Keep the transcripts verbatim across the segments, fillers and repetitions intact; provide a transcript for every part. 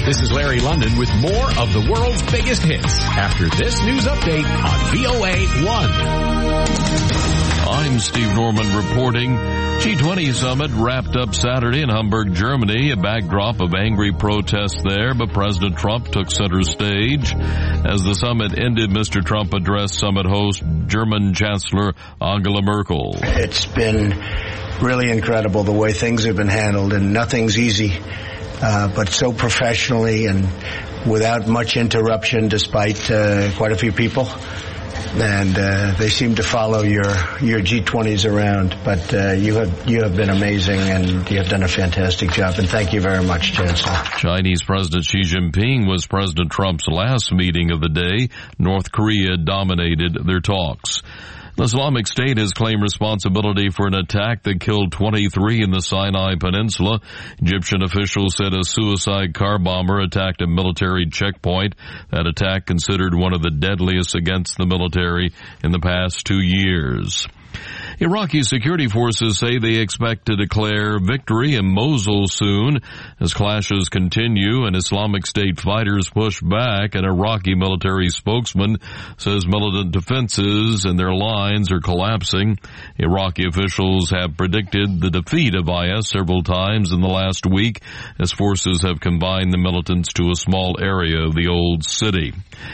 This is Larry London with more of the world's biggest hits after this news update on V O A one. I'm Steve Norman reporting. G twenty summit wrapped up Saturday in Hamburg, Germany, a backdrop of angry protests there, but President Trump took center stage. As the summit ended, Mister Trump addressed summit host German Chancellor Angela Merkel. It's been really incredible the way things have been handled, and nothing's easy, uh, but so professionally and without much interruption despite uh, quite a few people. And uh, they seem to follow your your G twenties around, but uh, you have you have been amazing, and you have done a fantastic job. And thank you very much, Chancellor. Chinese President Xi Jinping was President Trump's last meeting of the day. North Korea dominated their talks. The Islamic State has claimed responsibility for an attack that killed twenty-three in the Sinai Peninsula. Egyptian officials said a suicide car bomber attacked a military checkpoint. That attack considered one of the deadliest against the military in the past two years. Iraqi security forces say they expect to declare victory in Mosul soon as clashes continue and Islamic State fighters push back. An Iraqi military spokesman says militant defenses and their lines are collapsing. Iraqi officials have predicted the defeat of I S several times in the last week as forces have combined the militants to a small area of the old city.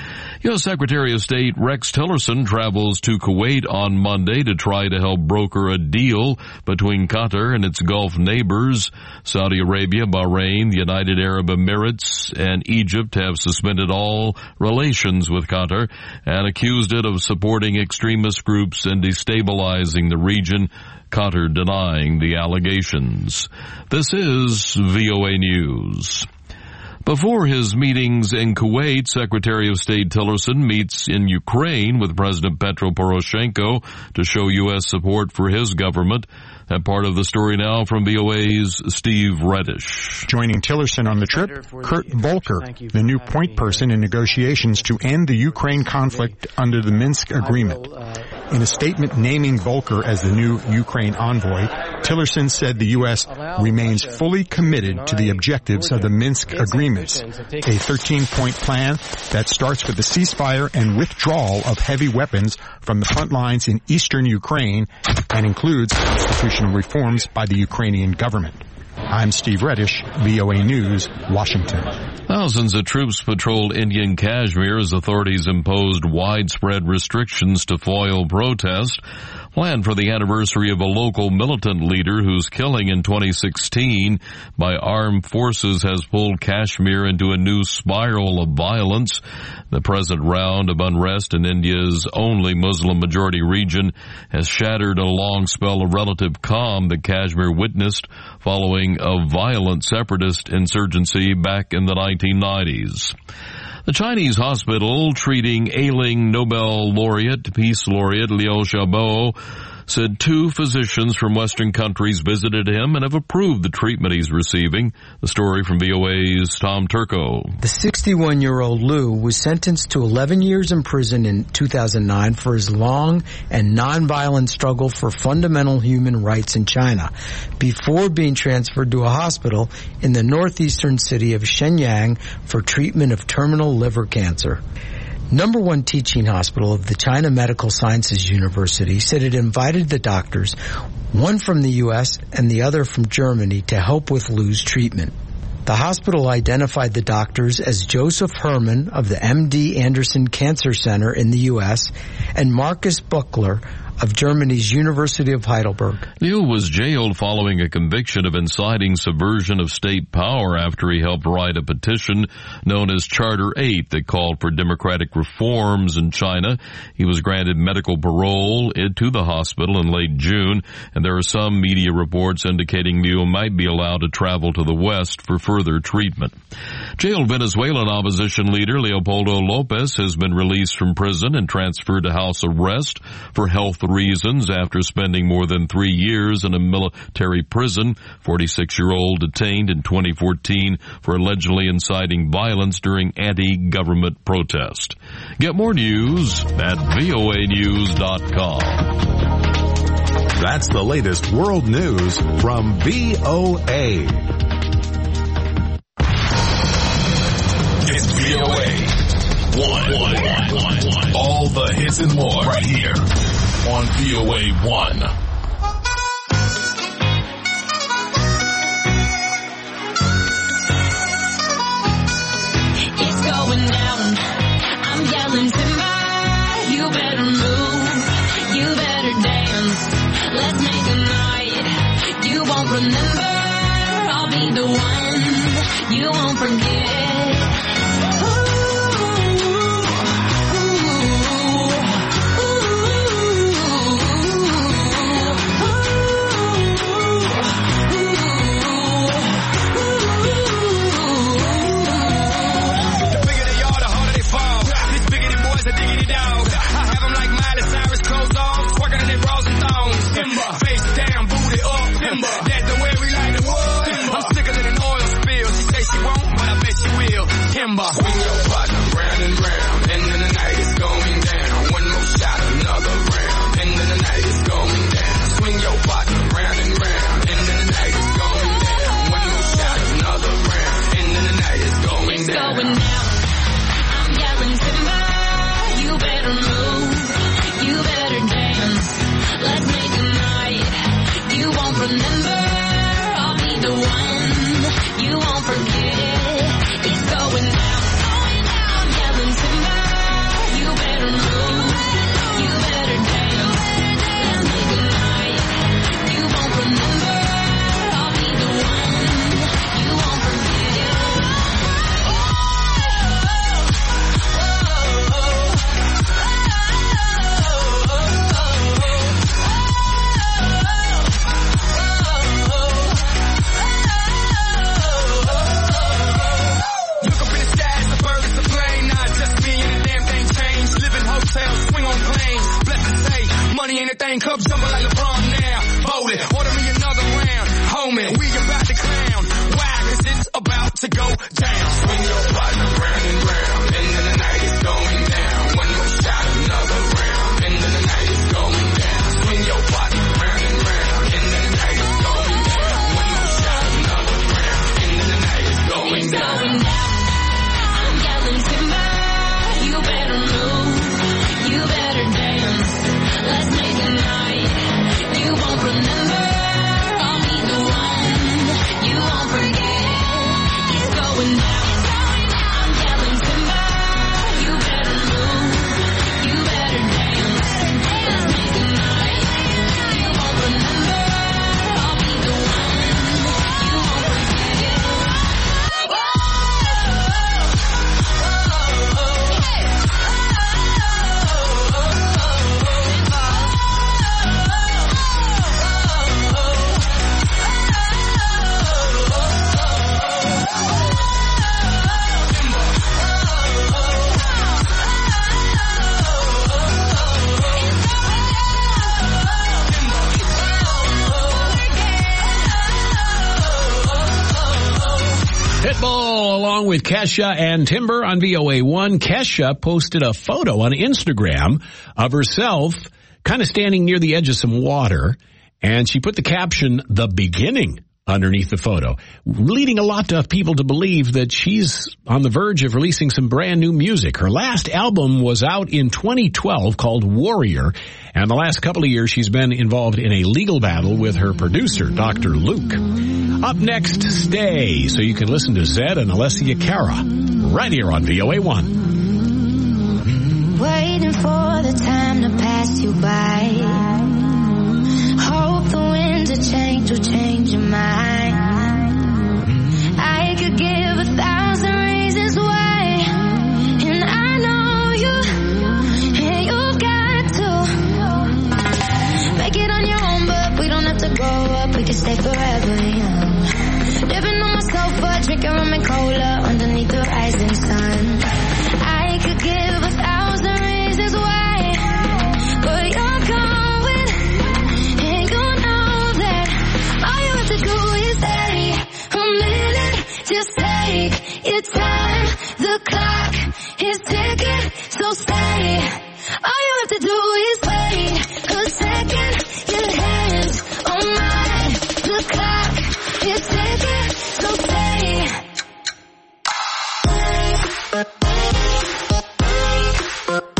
U S Secretary of State Rex Tillerson travels to Kuwait on Monday to try to help broker a deal between Qatar and its Gulf neighbors. Saudi Arabia, Bahrain, the United Arab Emirates, and Egypt have suspended all relations with Qatar and accused it of supporting extremist groups and destabilizing the region. Qatar denying the allegations. This is V O A News. Before his meetings in Kuwait, Secretary of State Tillerson meets in Ukraine with President Petro Poroshenko to show U S support for his government. That part of the story now from V O A's Steve Reddish. Joining Tillerson on the trip, Kurt Volker, the new point person in negotiations to end the Ukraine conflict under the Minsk agreement. In a statement naming Volker as the new Ukraine envoy, Tillerson said the U S remains fully committed to the objectives of the Minsk agreements, a thirteen-point plan that starts with the ceasefire and withdrawal of heavy weapons from the front lines in eastern Ukraine and includes constitutional reforms by the Ukrainian government. I'm Steve Reddish, V O A News, Washington. Thousands of troops patrolled Indian Kashmir as authorities imposed widespread restrictions to foil protest. Planned for the anniversary of a local militant leader whose killing in twenty sixteen by armed forces has pulled Kashmir into a new spiral of violence. The present round of unrest in India's only Muslim-majority region has shattered a long spell of relative calm that Kashmir witnessed following a violent separatist insurgency back in the nineteen nineties. The Chinese hospital treating ailing Nobel laureate, Peace Laureate Liu Xiaobo said two physicians from Western countries visited him and have approved the treatment he's receiving. The story from V O A's Tom Turco. The sixty-one-year-old Liu was sentenced to eleven years in prison in two thousand nine for his long and nonviolent struggle for fundamental human rights in China, before being transferred to a hospital in the northeastern city of Shenyang for treatment of terminal liver cancer. Number one teaching hospital of the China Medical Sciences University said it invited the doctors, one from the U S and the other from Germany, to help with Liu's treatment. The hospital identified the doctors as Joseph Herman of the M D Anderson Cancer Center in the U S and Marcus Buchler of Germany's University of Heidelberg. Liu was jailed following a conviction of inciting subversion of state power after he helped write a petition known as Charter eight that called for democratic reforms in China. He was granted medical parole to the hospital in late June, and there are some media reports indicating Liu might be allowed to travel to the West for further treatment. Jailed Venezuelan opposition leader Leopoldo Lopez has been released from prison and transferred to house arrest for health reasons after spending more than three years in a military prison. forty-six-year-old detained in twenty fourteen for allegedly inciting violence during anti-government protest. Get more news at V O A news dot com. That's the latest world news from V O A. one. All the hits and more right here on V O A one. It's going down. I'm yelling timber. You better move. You better dance. Let's make a night you won't remember. I'll be the one you won't forget. Ooh, ooh, The bigger they are, the harder they fall. These biggity boys are diggity dog. I have them like Miley Cyrus, clothes off, twerking in their bras and thongs. Timber, face down, booty up. Timber, that's the way we like the wood. I'm sicker than an oil spill. She say she won't, but I bet she will. Timber, swing your partner round and round, and then the night is going down. One more shot, another round, and then the night is going down. Swing your partner round and round, and then the night is going down. One more shot, another round, and then the night is going it's down. going down. I'm yelling timber. You better move. You better dance. Let's make a night you won't remember. I'll be the one you won't forget. It's going down. I'm yelling timber. You better move. You better dance. Let's make a night you won't remember. I'll be the one you won't forget. Look up in the sky, it's a bird, it's a plane. Not just me and the damn thing changed. Live in hotels, swing on planes. Blessed to say, money ain't a thing. Cubs jumping like LeBron now. Bowling, order me another round. Homie, we about to clown. Why? Cause it's about to go down. Swing your partner round and round, and then the night is going down. One more shot, another round, and then the night is going down. Swing your partner round and round, and then the night is going down. One more shot, another round, and then the night is going It's down. going down. I'm yelling timber. You better move. You better dance. Let's make a night you won't remember. I'll be the one you won't forget. It's going down. I'm yelling timber. You better move. You better dance. Let's make a night you won't remember. I'll be the one you won't forget. Pitbull along with Kesha and Timber on V O A one. Kesha posted a photo on Instagram of herself kind of standing near the edge of some water, and she put the caption, "The Beginning," underneath the photo, leading a lot of people to believe that she's on the verge of releasing some brand new music. Her last album was out in twenty twelve called Warrior, and the last couple of years she's been involved in a legal battle with her producer, Doctor Luke. Up next, Stay, so you can listen to Zed and Alessia Cara right here on V O A one. Waiting for the time to pass you by. Hope the winds of change will change your mind. I could give a thousand reasons why, and I know you, and you've got to make it on your own, but we don't have to grow up, we can stay forever young. Living on my sofa, drinking rum and cola underneath the rising sun. I could give a thousand reasons why, but you're going, and you know that all you have to do is stay a minute. Just take your time, the clock is ticking, so stay. All you have to do is wait a second, your hands on mine, the clock is ticking, so stay.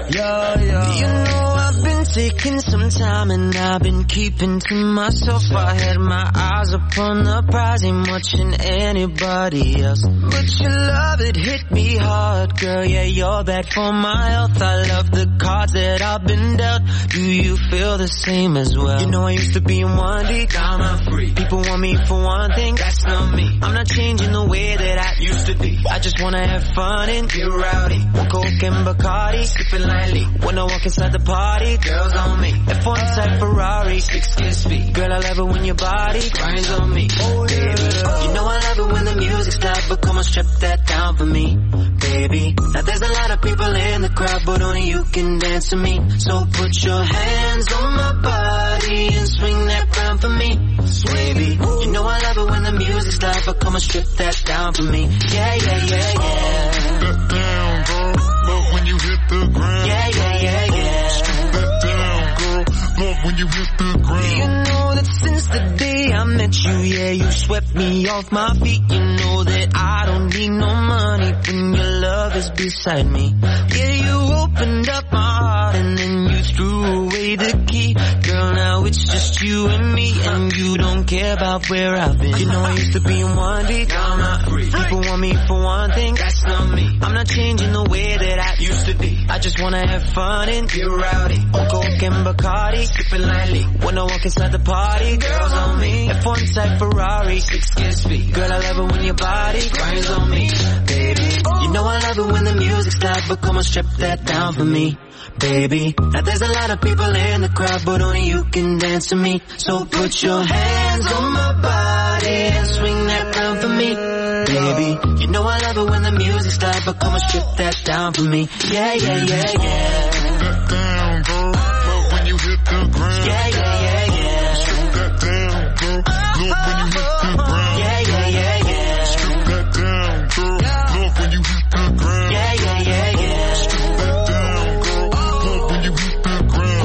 Yeah, yeah. You know I've been taking some time and I've been keeping to myself. I had my eyes upon the prize, ain't watching anybody else. But your love, it hit me hard, girl. Yeah, you're bad for my health. I love the cards that I've been dealt. Do you feel the same as well? You know I used to be in one deep, now I'm free. People want me for one thing, that's not me. I'm not changing the way that I used to be. I just wanna have fun and get rowdy. One Coke and Bacardi, sipping lightly. When I walk inside the party, girls on me. F one type Ferrari, six kiss speed. Girl, I love it when your body grinds on me. Oh, baby, you know I love it when the music's loud, but come on, strip that down for me, baby. Now there's a lot of people in the crowd, but only you can dance to me. So put your hands on my body and swing that crown for me, baby. You know I love it when the music's loud, but come on, strip that down for me. Yeah, yeah, yeah, yeah. Strip that down, girl. Love when you hit the ground. Yeah, yeah, yeah, yeah. Strip that down, girl. Love when you hit the ground. You know that since the day I met you, yeah, you swept me off my feet. You know that I don't need no money when your love is beside me. Yeah, you opened up my heart and then you threw away the key. Girl, now it's just you and me, and you don't care about where I've been. You know I used to be in one deep, now I'm not free. People want me for one thing, that's not me. I'm not changing the way that I used to be. I just wanna have fun and get rowdy. On Coke and Bacardi, sipping lightly. When I walk inside the party, girls on me. F one type Ferrari, six kiss speed. Girl, I love it when your body grinds on me, baby. You know I love it when the music's loud, but come on, strip that down for me, baby. Now there's a lot of people in the crowd, but only you can dance to me. So put your hands on my body and swing that crown for me, baby. You know I love it when the music's loud, but come on, strip that down for me. Yeah, yeah, yeah, yeah. Strip that down, girl. Love when you hit the ground. Yeah, yeah, yeah, yeah. Strip that down, girl. Love when you hit the ground. Yeah, yeah, yeah, yeah. Strip that down, girl. Love when you hit the ground. Yeah, yeah, yeah, yeah. Strip that down, girl. Love when you hit the ground.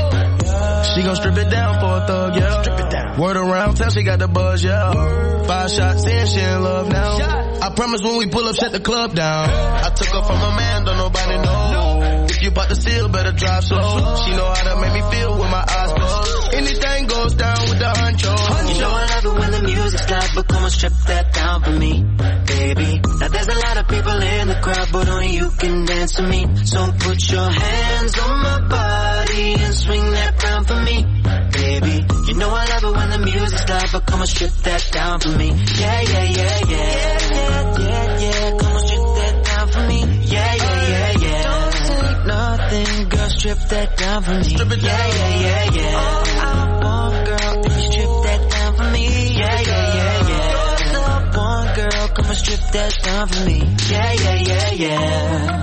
She gon' strip it down for a thug, yeah. Strip it down. Word around town, she got the buzz, yeah. Five shots in, she in love now. I promise when we pull up, shut the club down. I took her from a man, don't nobody know. If you bout to steal, better drive slow. She know how to make me feel with my eyes closed. Anything goes down with the honcho. You know I love it when the music's loud, but come on, strip that down for me, baby. Now there's a lot of people in the crowd, but only you can dance to me. So put your hands on my body and swing that crown for me, baby. You know I love it when the music's loud, but come on, strip that down for me. Yeah, yeah, yeah, yeah. Yeah, yeah, yeah, yeah. Come on, strip that down for me. Yeah, yeah, yeah, yeah. Don't take nothing, girl, strip that down for me. Strip it down. Yeah, yeah, yeah, yeah. All I want, girl, if you strip that down for me. Yeah, yeah, yeah, yeah. All I want, girl, come on, strip that down for me. Yeah, yeah, yeah, yeah.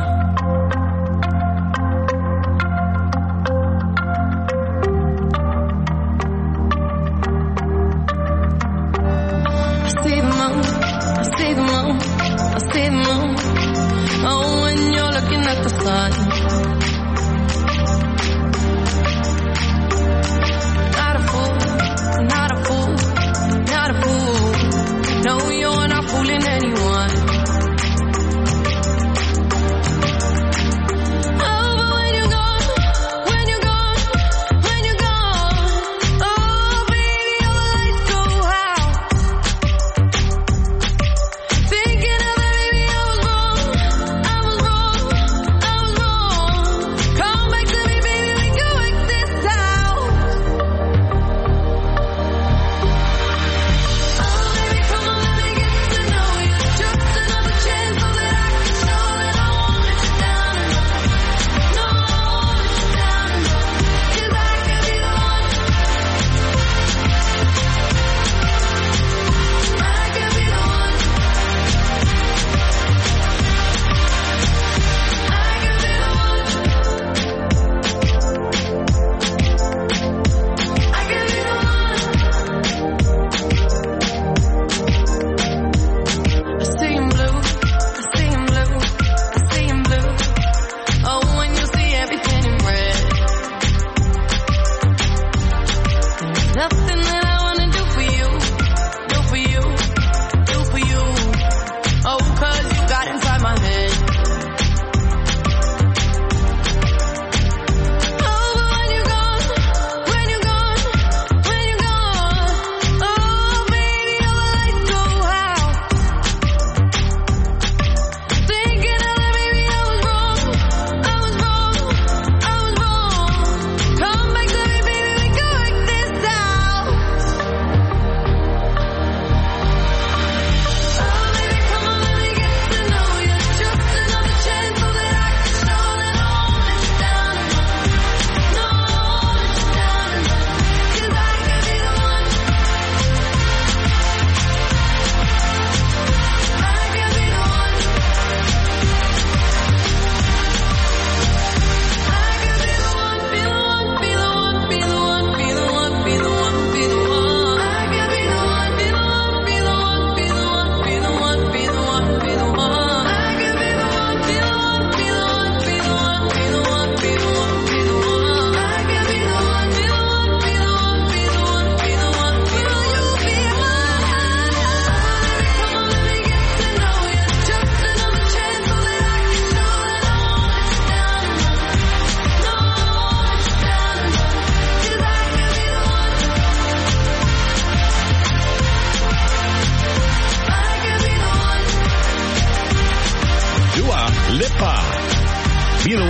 I see the moon, I see the moon, I see the moon. Oh, when you're looking at the sun. Not a fool, not a fool, not a fool. No, you're not fooling anyone. Oh, but when you're gone, when you're gone, when you're gone. Oh, baby, all the lights go out. Thinking of it, baby, I was wrong, I was wrong, I was wrong.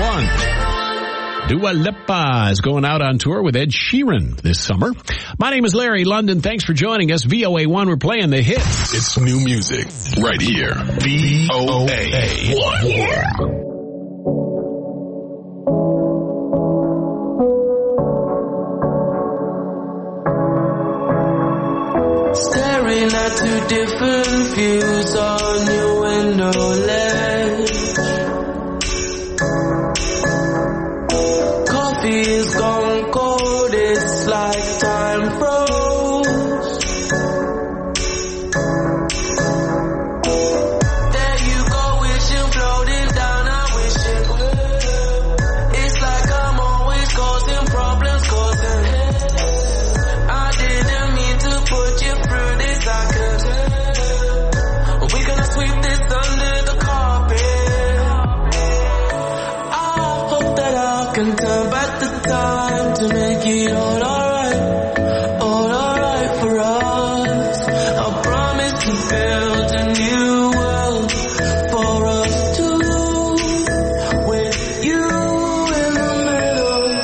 one. Dua Lipa is going out on tour with Ed Sheeran this summer. My name is Larry London. Thanks for joining us. V O A one, we're playing the hits. It's new music right here. V O A one. Staring at two different views on your window ledge. Coffee is gone cold, it's like time froze. There you go, wishing floating down, I wish it would. It's like I'm always causing problems, causing hell. I didn't mean to put you through this, I could tell. We're gonna sweep this under the carpet. I hope that I can turn back the time to make it all alright, all alright for us. I promise to build a new world for us two, with you in the middle.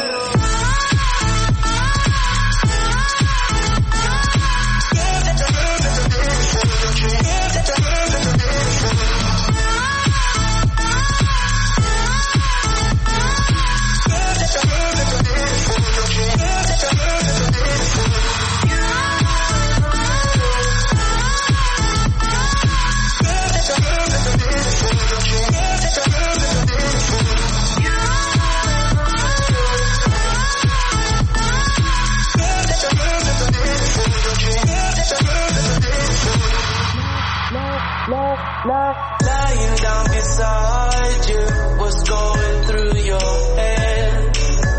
Lying down beside you, what's going through your head?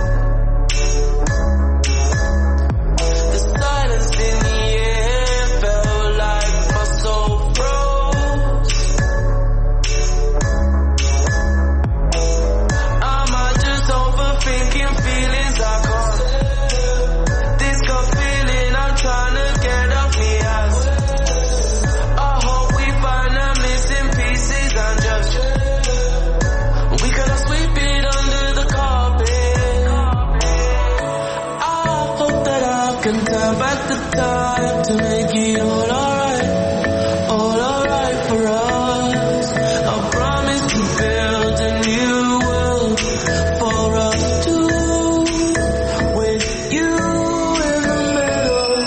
The silence in the air felt like my soul froze. Am I just overthinking feelings I can't? This gut feeling I'm trying to get off me ass. I hope we find a missing pieces and just we gonna sweep it under the carpet. I hope that I can turn back the time to make it all alright, all alright for us. I promise to build a new world for us two, with you in the middle.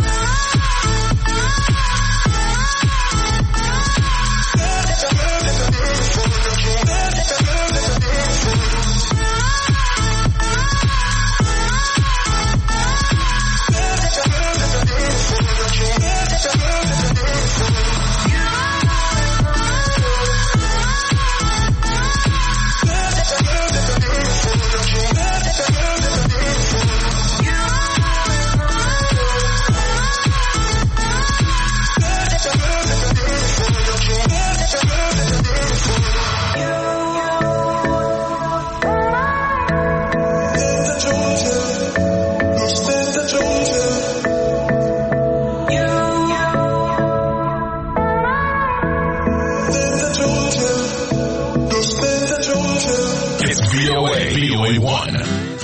It's V O A, V O A one.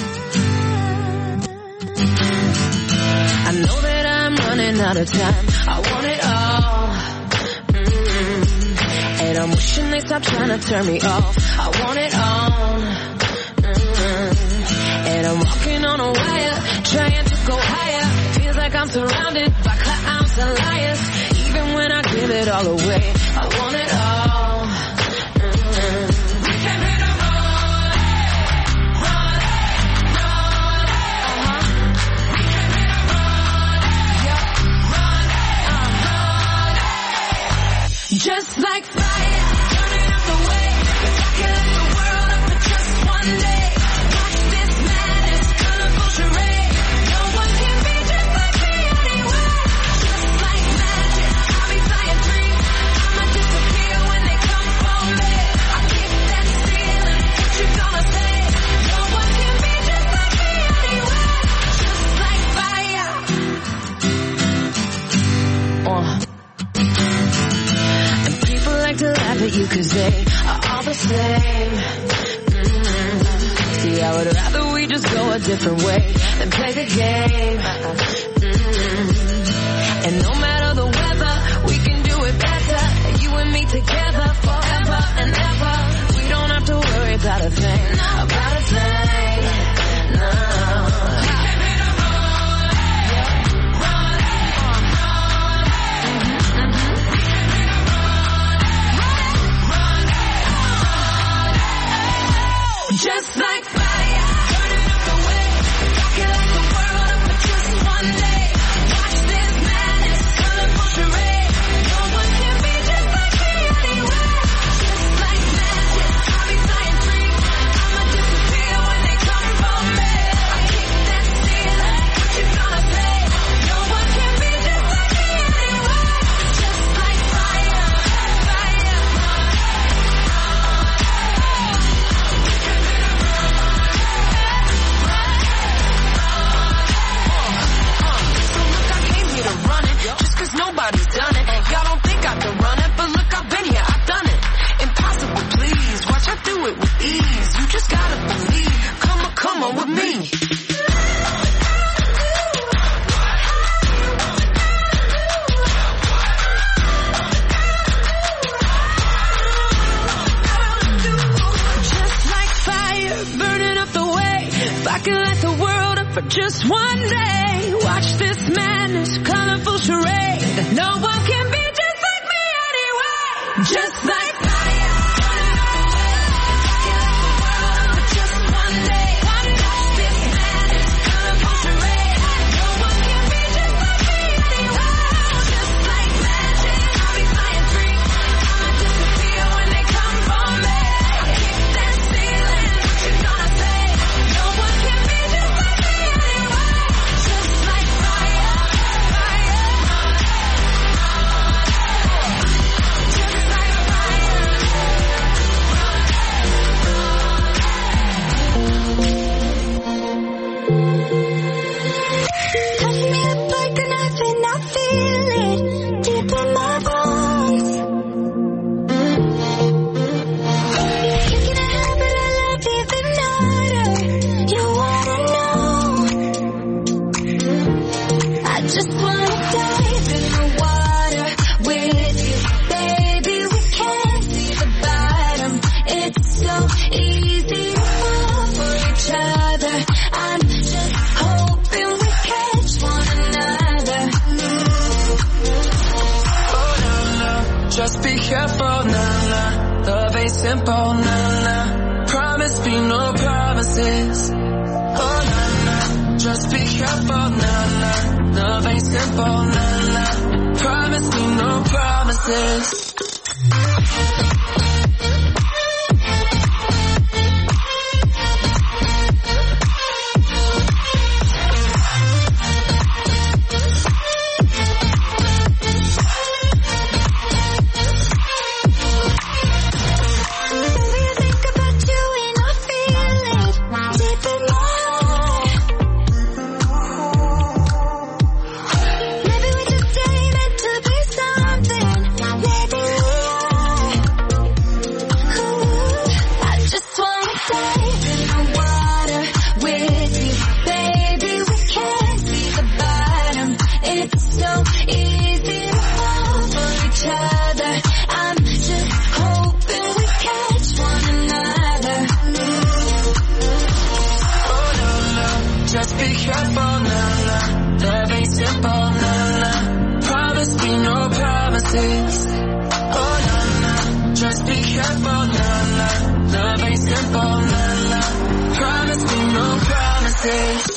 I know that I'm running out of time. I want it all. Mm-hmm. And I'm wishing they stop trying to turn me off. I want it all. Mm-hmm. And I'm walking on a wire, trying to go higher. Feels like I'm surrounded by clowns and liars. Even when I give it all away, I want it all. Mm-hmm. We can hit a roll, roll, roll, uh-huh. We can hit a roll, yeah, roll, uh-huh. Just like fire, burning up the way. If I can light the world up for just one day. Watch this madness, colorful charade. No one can be just like me anyway. Just like magic, I'll be flying free. I'm a I would rather we just go a different way than play the game. Mm-hmm. And no matter the weather, we can do it better. You and me together forever and ever. We don't have to worry about a thing, about a thing, no. Just like fire, burning up the way, rocking like the world up for just one day. Watch this madness, colorful charade. No one can be just like me anyway. Just like magic, I'll be flying free. I'ma disappear when they come for me. I kick that ceiling, what you gonna say? No one can be just like me anyway. Just like fire, fire. Just cause nobody's done it. Y'all don't think I can run it, but look, I've been here, I've done it. Impossible, please. Watch I do it with ease. You just gotta believe. Come on, come on with me. Just like fire, burning up the way. If I can light the world up for just one day. Watch this madness, colorful charade. No one can be just like me anyway. Just like fire, for just one day. Watch this madness, colorful charade. No one can be just like me anyway. Just like magic, I'll be flying free. I'ma disappear when they come for me. I kick that ceiling, what you gonna say? No one can be just like me anyway. Just like fire, fire. Just like fire. Touch me up like a knife and I feel it deep in my bones. You can have it, I love even harder. You wanna know? I just wanna dive in the water with you, baby. We can't see the bottom. It's so easy to fall for each other. I'm just hoping we catch one another. Oh no no, just be careful, nah nah. Love ain't simple, nah nah. Promise me no promises. Oh nah nah, just be careful, nah nah. Love ain't simple, nah nah. Promise me no promises. Baby, I think about you and I feel it deep in my heart. Maybe we just ain't meant to be something. Maybe we are. Ooh, I just wanna dive in the water with you, baby. We can't see the bottom. It's so easy to fall for each other. I'm just hoping we catch one another. Oh no no, just be careful, nah nah. Love ain't simple, nah nah. Promise me no promises. Oh no no, just be careful, nah nah. Love ain't simple, nah nah. Promise me no promises.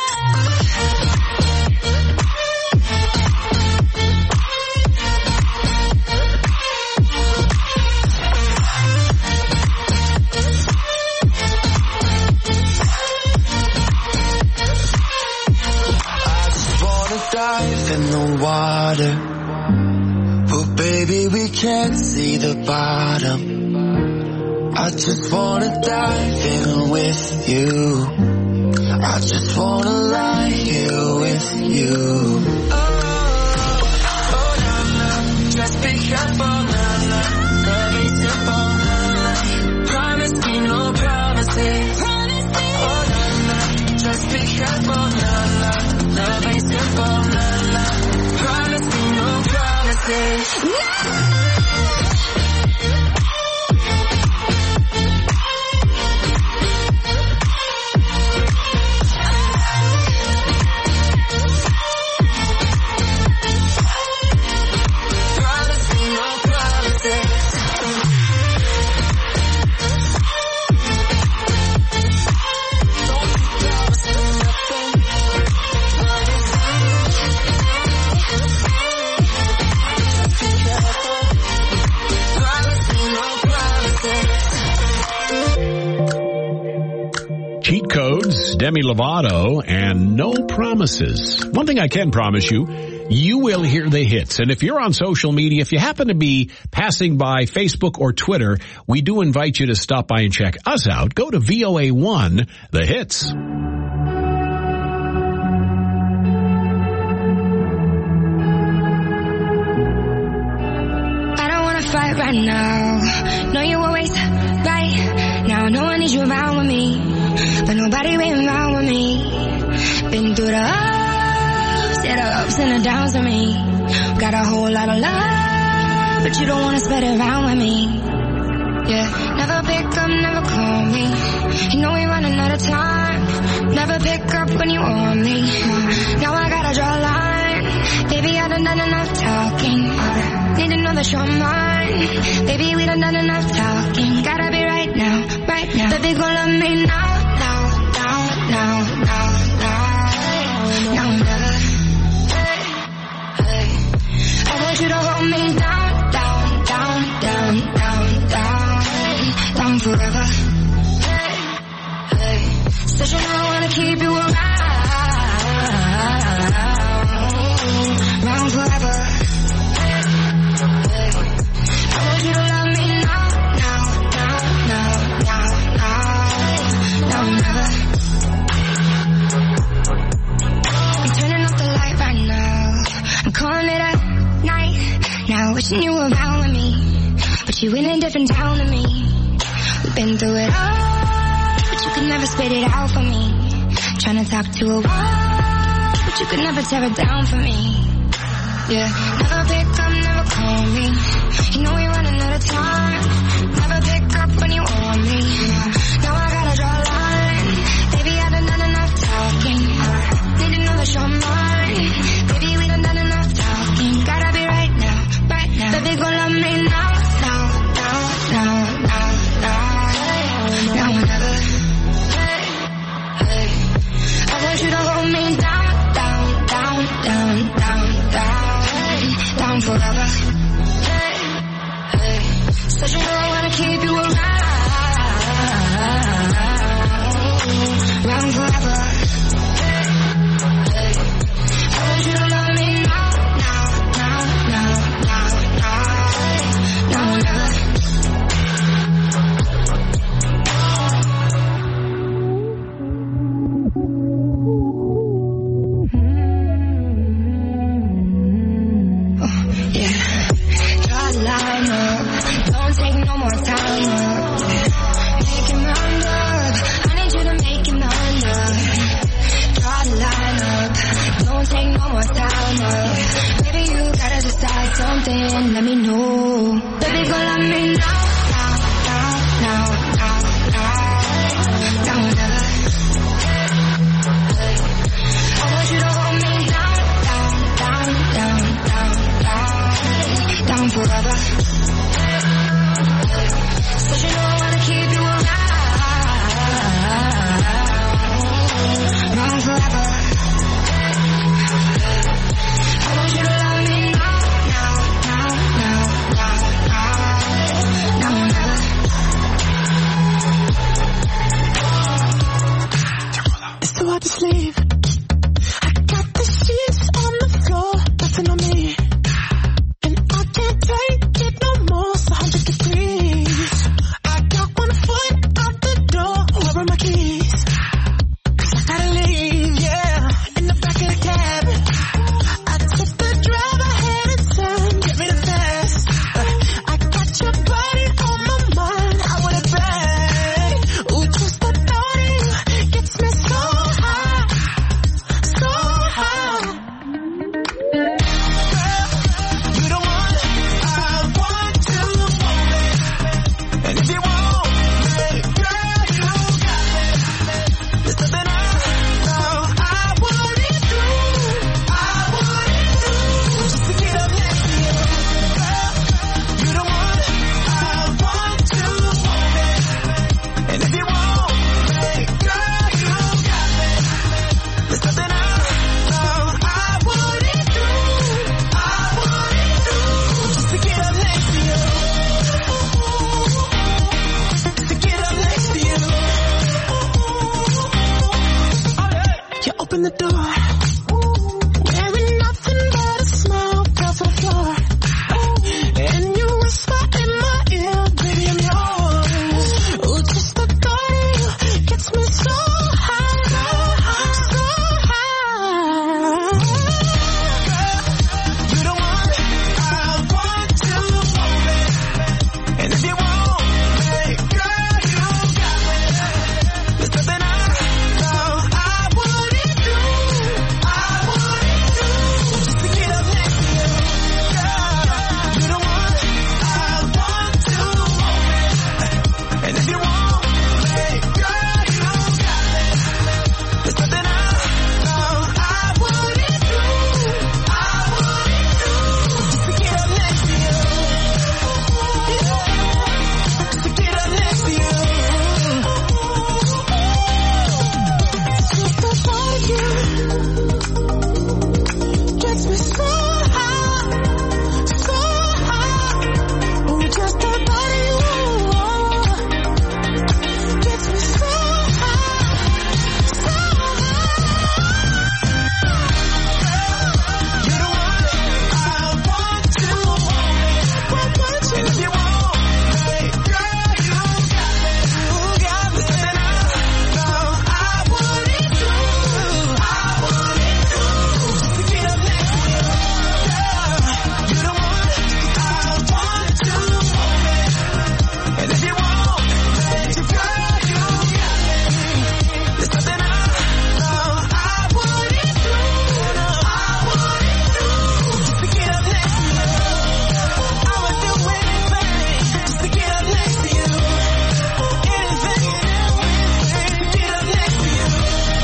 I just wanna dive in the water. But baby, we can't see the bottom. I just wanna dive in with you. I just wanna lie here with you. Oh, oh no no, just be careful, nah nah. Love ain't simple, nah nah. Promise me no promises. Oh Cheat Codes, Demi Lovato, and No Promises. One thing I can promise you, you will hear the hits. And if you're on social media, if you happen to be passing by Facebook or Twitter, we do invite you to stop by and check us out. Go to V O A one, The Hits. Fight right now. Know you always right now. No one needs you around with me, but nobody waiting around with me. Been through the ups, yeah, the ups and the downs with me. Got a whole lot of love, but you don't wanna spread it around with me. Yeah, never pick up, never call me. You know we running out of time. Never pick up when you want me. Now I gotta draw a line. Baby, I done done enough talking. Need to know that you're mine. Baby, we done done enough talking. Gotta be right now, right now. Baby, gon' love me now, now, now, now, now, now, now, never. Hey, hey. I want you to hold me down, down, down, down, down, down, down forever. Hey, hey. Said you know I wanna keep you around, around forever. You love me now, now, now, now, now, now, now, never. I'm turning off the light right now. I'm calling it a night. Now wishing you were around with me, but you in a different town than me. We've been through it all, but you could never spit it out for me. Trying to talk to a wall, but you could never tear it down for me. Yeah, never pick up, never call me. You know we running out of time. Never pick up when you want me. Now I gotta draw a line. Baby, I done done enough talking. Need to know that you're mine. Baby, we done done enough talking. Gotta be right now, right now. Baby, gon' love me now, now, now, now, now, now, now, whenever. Hey, hey. I want you to hold me down, down, down, down, down, down, down forever. Hey, hey. Said you know I wanna keep you around, open the door. Wearing nothing but a smile across the floor. And you whisper in my ear, baby, I'm yours. Ooh, just the thought of you gets me so high, so high. You the one I want to hold it. And if you want me, girl, you got me. There's something I know I wouldn't do, I wouldn't do, just to get up next to you. Girl, you the one I want to hold it. And if you want me, girl, you got me. There's something I know I wouldn't do, I wouldn't do, just to get up next to you. Just to get up next to you. Just the thought of you gets me so high, so high. Ooh, just the thought of you gets me so high, so high. You're the one I want to hold it. And if you want me, girl, you got me. You got me. There's something I know I wouldn't do, I wouldn't do, just to get up next to you. Girl, you're the one I want to hold it. And if you want me, girl, you got me. There's something I know I wouldn't do, I wouldn't do, just to get up next to you. I would do anything just to get up next to you. Anything, to get up next to you.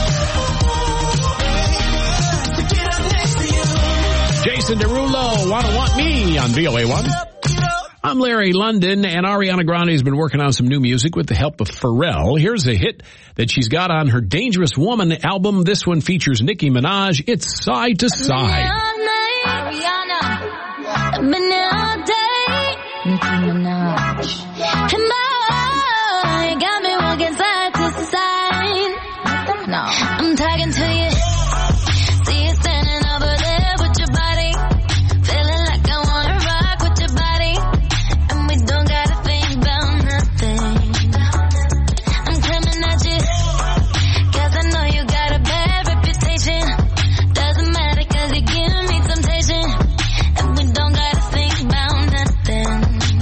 To get up next to you. Jason Derulo, Wanna Want Me on V O A one. I'm Larry London, and Ariana Grande has been working on some new music with the help of Pharrell. Here's a hit that she's got on her Dangerous Woman album. This one features Nicki Minaj. It's Side to Side. Ariana, I've been there all day. Nicki Minaj. And boy, got me walking side to side. No, I'm talking to you. See you standing over there with your body. Feeling like I wanna rock with your body. And we don't gotta think about nothing. I'm coming at you. Cause I know you got a bad reputation. Doesn't matter cause you give me temptation. And we don't gotta think about nothing.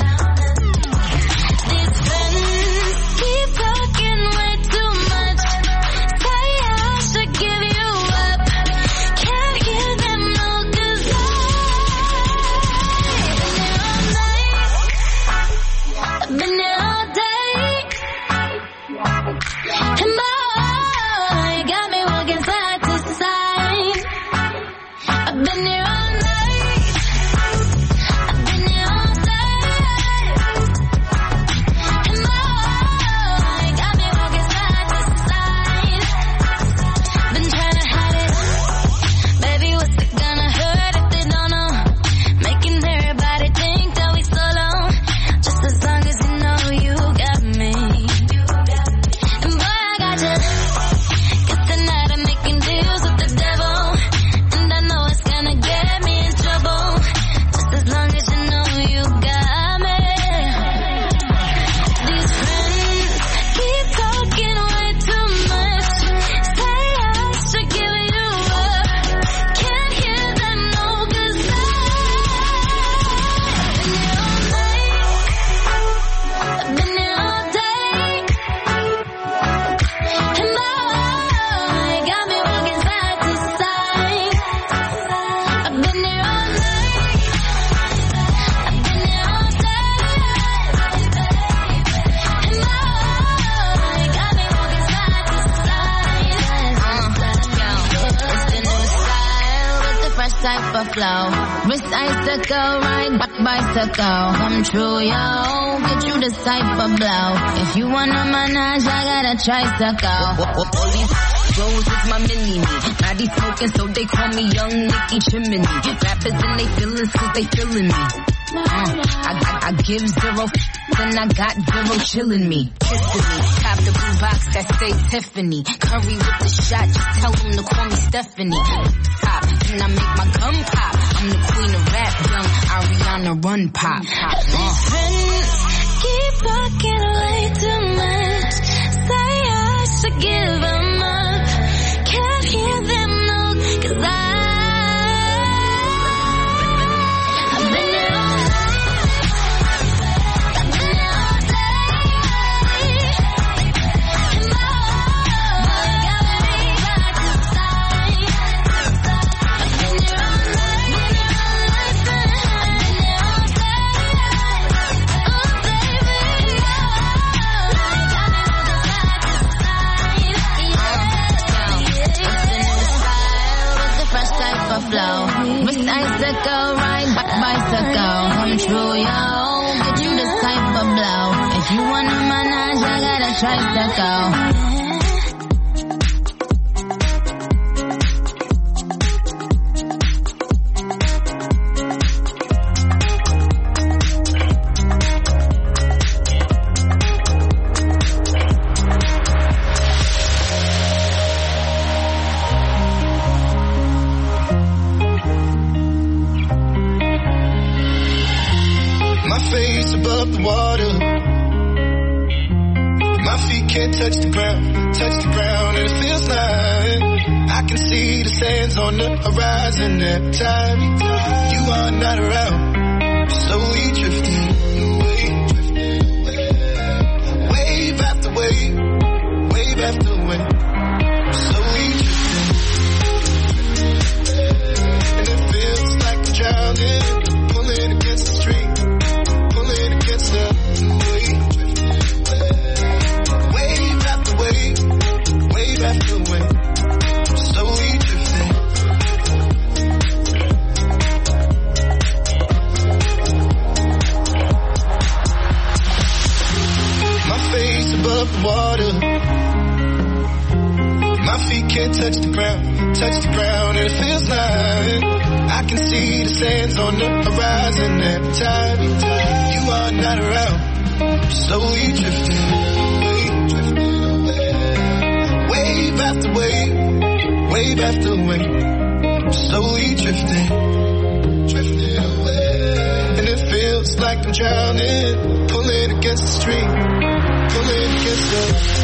These friends keep talking way too much. Say I should give you up. Can't hear them no cause I've been there all day. And boy, got me walking side to side. I've been there all night. I've been there all day. And boy, got me walking side to side. Been trying to hide it. Baby, what's it gonna hurt if they don't know? Making everybody think that we solo. Just as long as you know you got me. And boy, I got you. Cause tonight I'm making deals with the devil. And I know it's gonna get me in trouble. Just as long as you know you got me. These friends keep talking way too much. Say I should give you up. Can't hear them no cause I've been there all night. I've been there all day. And boy, got me walking side to side. I've been there all night. I've been there all day. And boy, got me walking side to side. Uh, yo, it's the new style with the fresh type of flow. Wrist icicle, ride back bicycle. Come true, yo. Get you this type of blow. If you wanna manage, I got a tricycle. All these Rose is my mini-me. Now they smoking, so they call me Young Nicky Chimney. Rappers and they feelin' cause they feelin' me. Uh, I, I, I give zero f- then I got zero chillin' me. Kissing me. Cop the blue box that say Tiffany. Curry with the shot, just tell them to call me Stephanie. Pop, and I make my gum pop. I'm the queen of rap, young Ariana Run Pop. These friends keep talking way too much. Say I should give them up. Can't hear them no, cause I flow. Wrist icicle, ride bicycle. Come true, yo. Get you this type of blow. If you want a manage, I got a tricycle. Above the water, my feet can't touch the ground, touch the ground, and it feels like I can see the sands on the horizon every time you are not around. Slowly drifting away, drifting away, wave after wave, wave after wave, slowly drifting, and it feels like I'm drowning, pulling against the stream. Against the wave, wave after wave, wave after wave, slowly drifting. My face above the water, my feet can't touch the ground, touch the ground, and it feels like I can see the sands on the horizon every time you are not around. Slowly drifting away, drifting away, wave after wave, wave after wave, slowly drifting, drifting away, and it feels like I'm drowning, pulling against the stream, pulling against the.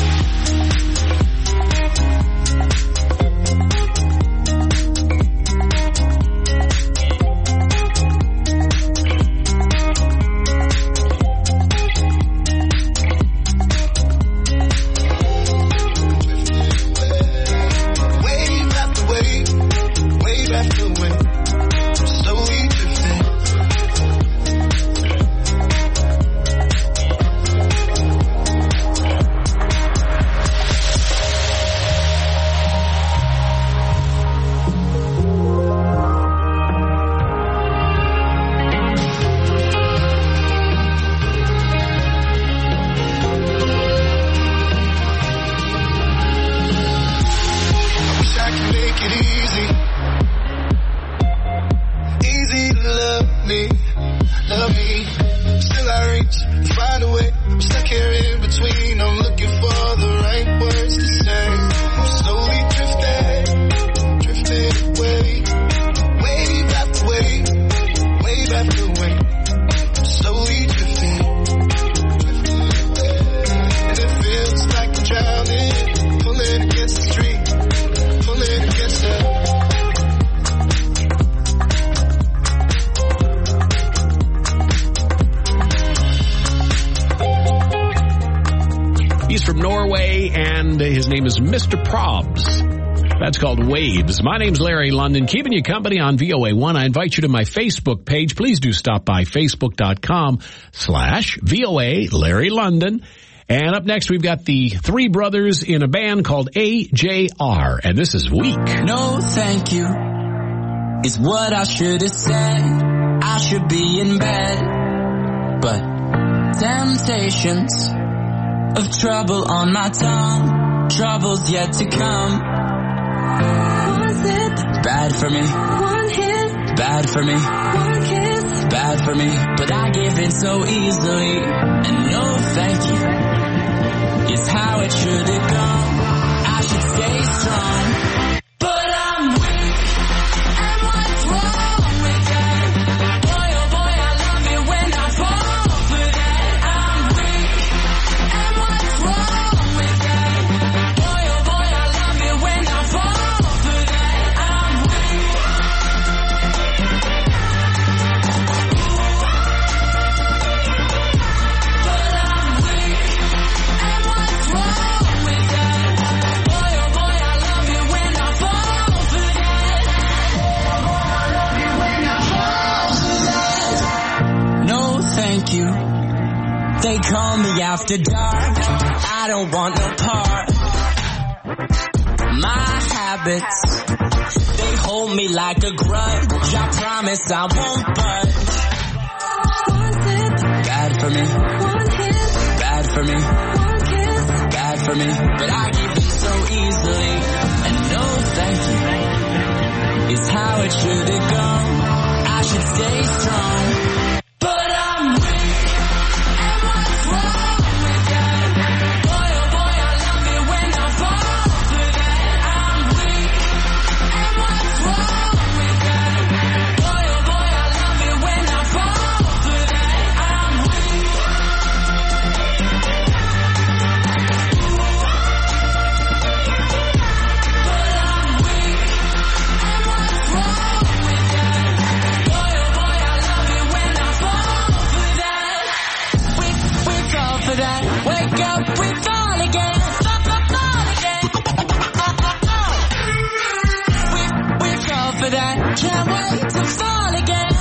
Mister Probs. That's called Waves. My name's Larry London, keeping you company on V O A one. I invite you to my Facebook page. Please do stop by facebook.com slash VOA Larry London. And up next, we've got the three brothers in a band called A J R, and this is Weak. No, thank you is what I should have said. I should be in bed, but temptations of trouble on my tongue. Trouble's yet to come. One sip, bad for me. One hit, bad for me. One kiss, bad for me, but I give in so easily. And no thank you is how it should have gone. I should stay strong, but I'm weak. And what's wrong with that? Boy, oh boy, I love it when I fall for that. I'm weak. And what's wrong with that? Boy, oh boy, I love it when I fall for that. I'm weak. But I'm weak. And what's wrong with that? Boy, oh boy, I love it when I fall for that. No, thank you. They call me after dark. I don't want no part. My habits, they hold me like a grudge. I promise I won't budge. Bad for me. Bad for me. Bad for me. But I give in so easily. And no thank you is how it should have gone. I should stay strong. But I'm weak. And what's wrong with that? Boy, oh boy, I love it when I fall for that. I'm weak. And what's wrong with that? Boy, oh boy, I love it when I fall for that. I'm weak. But I'm weak. And what's wrong with that? Boy, oh boy, I love it when I fall for that. We, we fall for that. Wake up, we fall again. Fall, fall, fall again. We, we fall for that. Can't wait to fall again.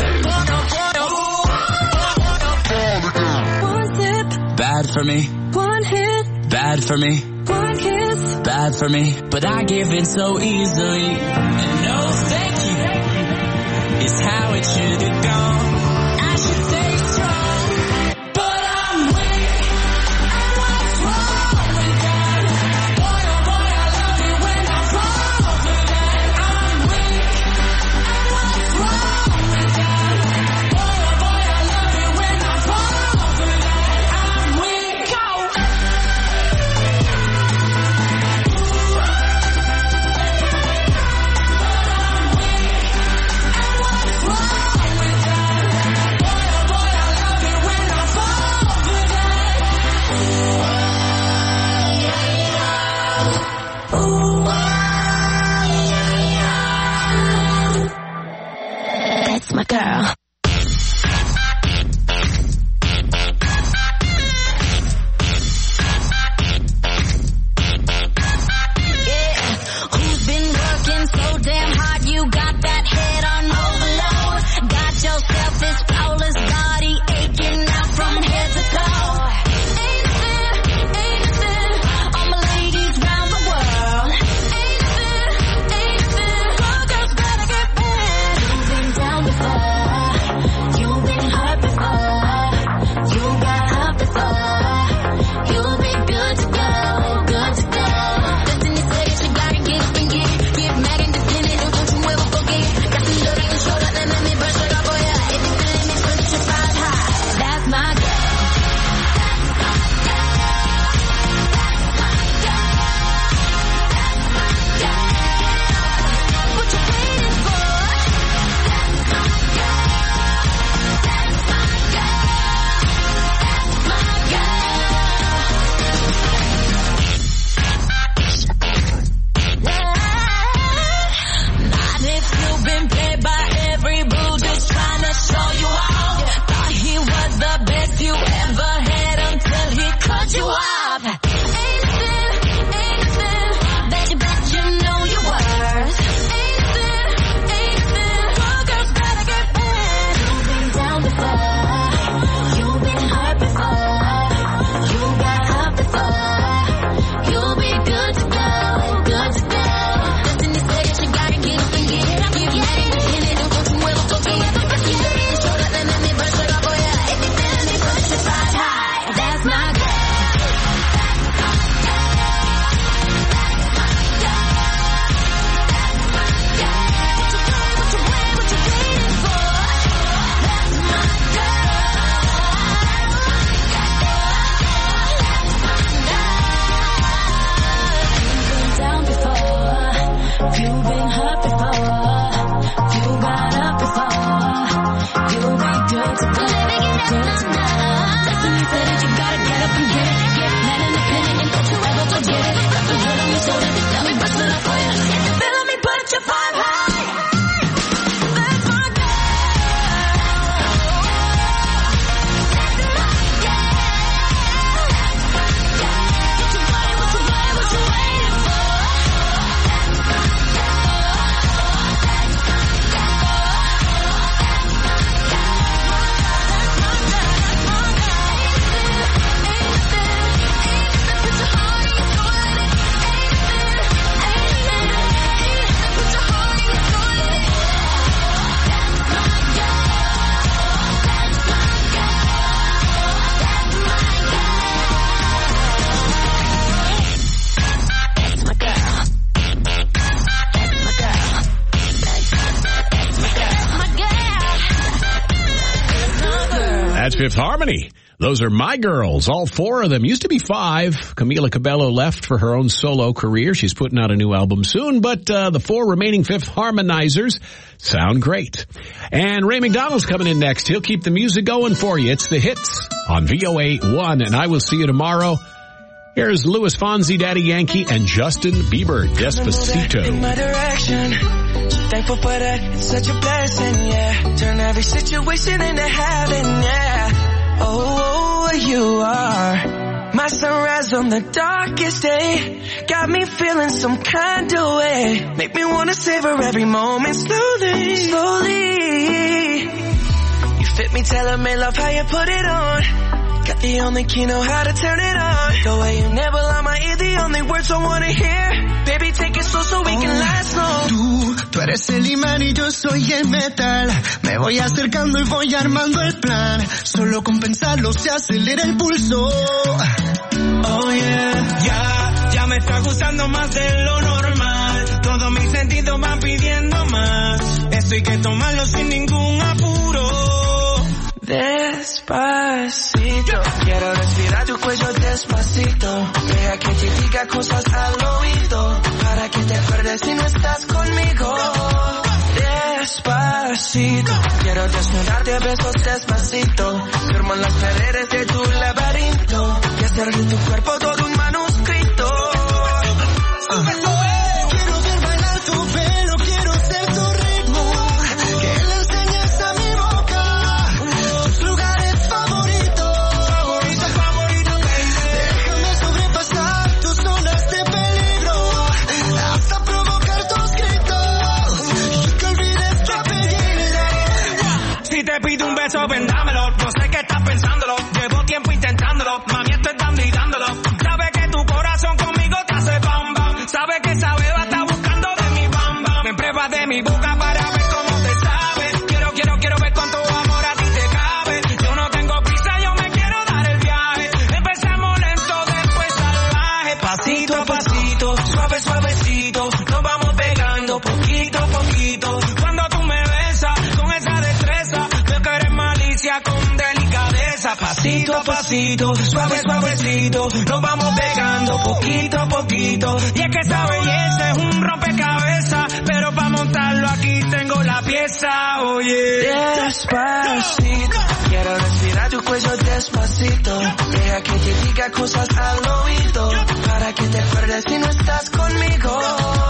One sip, bad for me. One hit, bad for me. One kiss, bad for me. But I give in so easily. And no thank you is how it should have gone. I should stay strong, but I'm weak. And what's wrong with that? Boy, oh boy, I love it when I fall for that. I'm weak. And what's wrong with that? Boy, oh boy, I love it when I fall for that. I'm weak. Go. And what's wrong with that? up and get it, get it, man independent and don't you ever forget it. Got the world on your shoulder, got me bustin' up for you. If you feelin' me, put your vibe high. That's my girl. That's Fifth Harmony. Those are my girls, all four of them. Used to be five. Camila Cabello left for her own solo career. She's putting out a new album soon, but uh, the four remaining Fifth Harmonizers sound great. And Ray McDonald's coming in next. He'll keep the music going for you. It's the hits on V O A one, and I will see you tomorrow. Here's Louis Fonsi, Daddy Yankee, and Justin Bieber, Despacito. In my direction, so thankful for that. It's such a blessing, yeah. Turn every situation into heaven, yeah. Oh, you are my sunrise on the darkest day. Got me feeling some kind of way. Make me wanna savor every moment slowly, slowly. You fit me, tailor-made, love how you put it on. Got the only key, know how to turn it on. The way you never lie my ear, the only words I wanna hear. Baby, take it slow so we can last long. Tú, tú eres el imán y yo soy el metal. Me voy acercando y voy armando el plan. Solo con pensarlo se acelera el pulso. Oh yeah, ya, ya me está gustando más de lo normal. Todos mis sentidos van pidiendo más. Esto hay que tomarlo sin ningún apuro. Despacito, quiero respirar tu cuello despacito. Deja que te diga cosas al oído, para que te acuerdes si no estás conmigo. Despacito, quiero desnudarte a besos despacito. Firmo en las paredes de tu laberinto y hacer de tu cuerpo todo un manuscrito. Uh. Quiero ver bailar tu pelo, quiero ser tu ritmo. Que le enseñes a mi boca tus lugares favoritos. Favorito, favorito, baby. Déjame sobrepasar tus zonas de peligro, hasta provocar tus gritos y que olvides tu apellido. Si te pido un beso, ven dámelo. No sé qué estás pensándolo. Llevo tiempo intentándolo. Mami, estoy dando y dándolo. Sabe que tu corazón conmigo te hace bam bam. Sabe que esa beba está buscando de mi bam bam. Me prueba de mi boca para ver cómo te sabe. Quiero, quiero, quiero ver cuánto amor a ti te cabe. Yo no tengo prisa, yo me quiero dar el viaje. Empezamos lento, después salvaje. Pasito a pasito, suave, suavecito. Nos vamos pegando poquito a poquito. Cuando tú me besas con esa destreza, veo que eres malicia con delicadeza. Pasito a pasito, suave, suavecito. Nos vamos pegando poquito a poquito. Y es que esa belleza es un rompecabezas, pero para montarlo aquí tengo la pieza, oye. Despacito, quiero respirar tu cuello despacito. Deja que te diga cosas al oído, para que te acuerdes si no estás conmigo.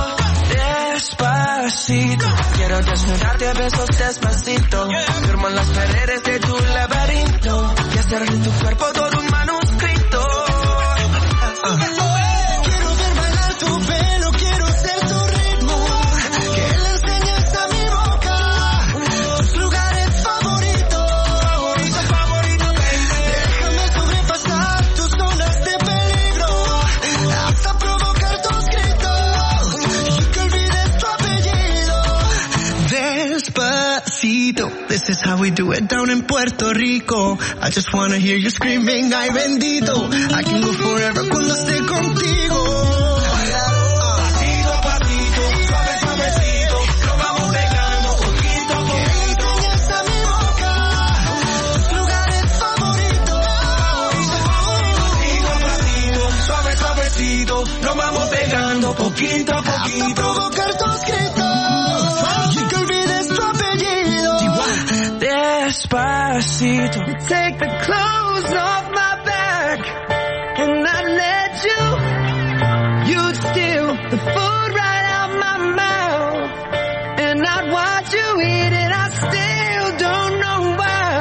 Despacito, quiero desnudarte a besos despacito. Firmo en las paredes de tu laberinto y hacer de tu cuerpo todo un manuscrito. Uh. Quiero ver bailar tu pelo, quiero ser tu ritmo. Que le enseñes a mi boca tus lugares favoritos. Favorito, favorito, baby. Déjame sobrepasar tus zonas de peligro, hasta provocar tus gritos y que olvides tu apellido. Despacito, this is how we do it down in Puerto Rico. I just wanna hear you screaming, ay bendito. I can go forever cuando esté contigo. Pasito a pasito, suave, suavecito. Nos vamos pegando poquito a poquito. Enseñas a mi boca tus lugares favoritos. Pasito a pasito, suave, suavecito. Nos vamos pegando poquito a Hasta poquito. provocar tus gritos y que olvides tu apellido. Despacito, take the clothes off my back. the food right out my mouth, and I'd watch you eat it. I still don't know why,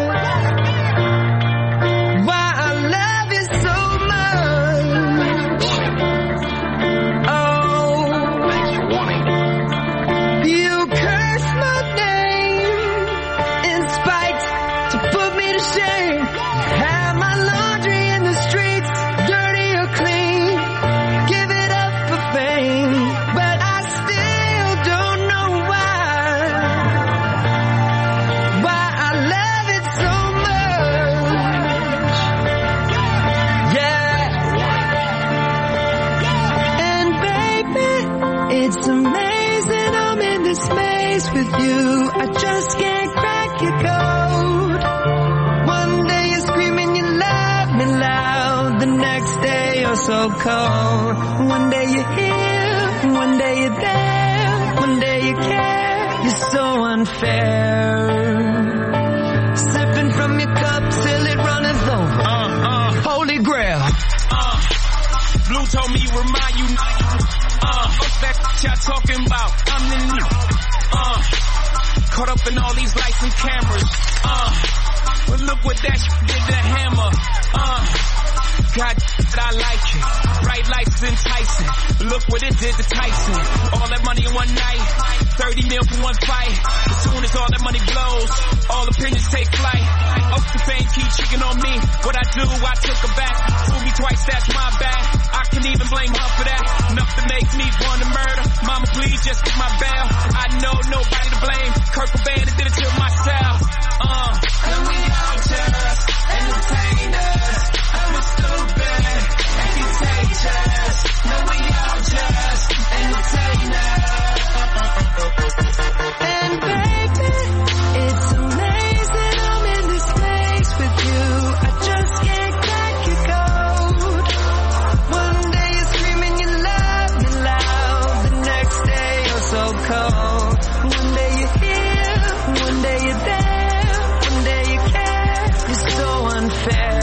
why I love you so much. Oh, you curse my name in spite to put me to shame. Have my laundry in the streets, dirty or clean. Give it up for fame, but I still don't know why, why I love it so much. Yeah. And baby, it's amazing I'm in this space with you. I just can't crack your code. One day you're screaming you love me loud, the next day you're so cold. One day you're here, one day you're there, one day you care. You're so unfair. Sipping from your cup till it runneth over. Uh, uh. Holy grail. Uh, Blue told me remind you. Uh, what's that y'all talking about? I'm the new. Uh, caught up in all these lights and cameras. Uh, but look what that sh- did to Hammer. Uh, God, I like it. Bright lights enticing. Look what it did to Tyson. All that money in one night. thirty mil for one fight. As soon as all that money blows, all opinions take flight. Oaks the fame keep cheating on me. What I do, I took her back. Fool me twice, that's my bad. I can even blame her for that. Enough to make me want to murder. Mama, please just get my bail. I know nobody to blame. Kurt Cobain did it to myself. Uh. And we all just entertainers. I'm stupid and contagious. No, we all just entertainers. And baby, it's amazing I'm in this place with you. I just can't crack your code. One day you're screaming you love me loud, the next day you're so cold. One day you're here, one day you're there, one day you care. You're so unfair.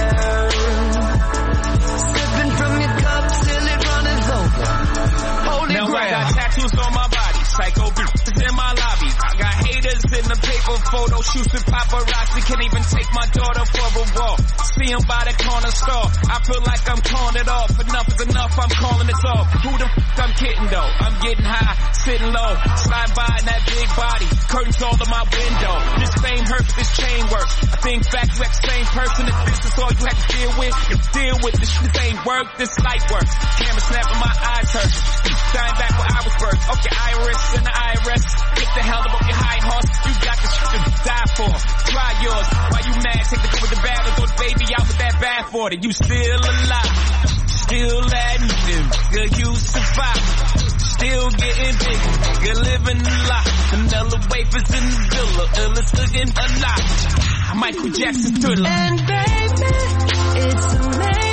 Sipping from your cup till it runneth over. Holy Now grail. I got tattoos on my body, psycho bitches in my lobby. I got haters in the paper photo shoots with paparazzi. Can't even take my daughter for a walk. See him by the corner store. I feel like I'm calling it off. Enough is enough, I'm calling it off. Who the f*** I'm kidding though? I'm getting high, sitting low, slide by in that big body. Curtains all to my window. This fame hurts, this chain works. I think back, you act the same person. If this is all you had to deal with, you deal with this. This ain't work, this light work. Camera snapping, my eyes hurt. Dying back where I was first. Okay, Iris and the I R S. Get the hell up your high horse. You got the shit to die for. Try yours. Why you mad? Take the good with the bad or throw the baby out with that bad for it. You still alive. Still that new. Good, you survive. Still getting bigger. Nigga living a lot. Vanilla wafers in the villa. Illest looking alive. Michael Jackson thriller. And baby, it's amazing.